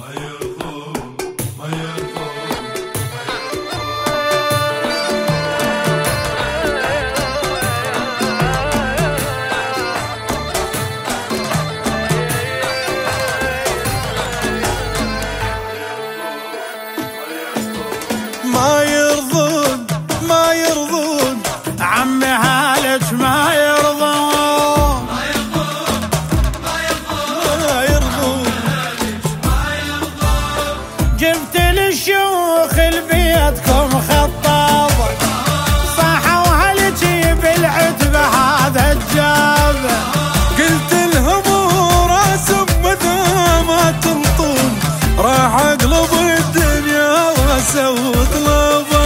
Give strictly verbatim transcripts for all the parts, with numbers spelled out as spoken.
ما يرضون ما يرضون عمي هالك ما يرضون ما يرضون ما يرضون ما يرضون ما يرضون جبت للشيوخ البيتكم خطابة صاحوا هلجي بالعتبة هذا الجابة قلت لهم راسم متى ما تنطون راح اقلب الدنيا واسوي طلبه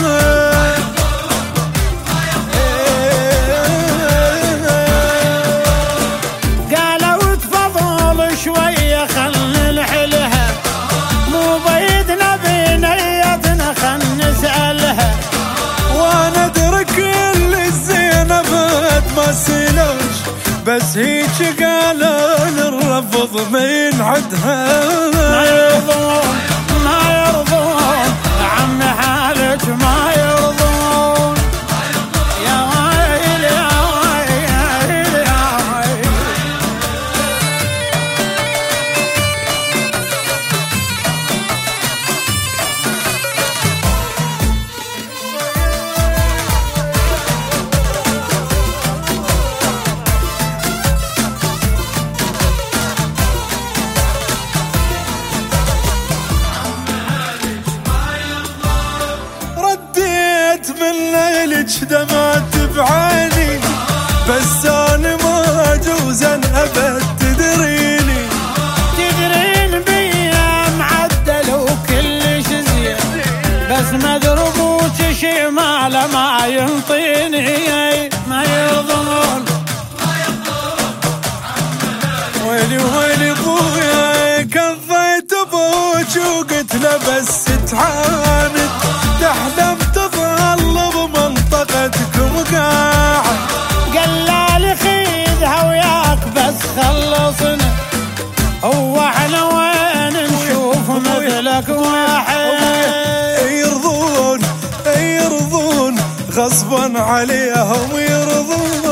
قالوا تفضل شويه خلنا نحلها مو بيدنا بنيتنا خلنا نسالها وانا ادري كل الزينب ما سلوش بس هيك قالوا الرفض ما ينعدها ما يرضون ما يرضون عم حالك ما يرضون يا ويل يا ويل يا ويل من ليلك دمعت بعيني بس انا ما اجوز ان ابد تدريني تدرين بيا معدل وكلش زين بس مدربوك شي ماله ما ينطيني ما يرضون ما يرضون ويلي ويلي ابويا كفيت ابوك وقلت له بس تعاند تحلم تظل بمنطقتكم قاعد قال لي خذها وياك بس خلصنا هو احنا وين نشوف مثلك واحد يرضون يرضون غصبا عليهم يرضون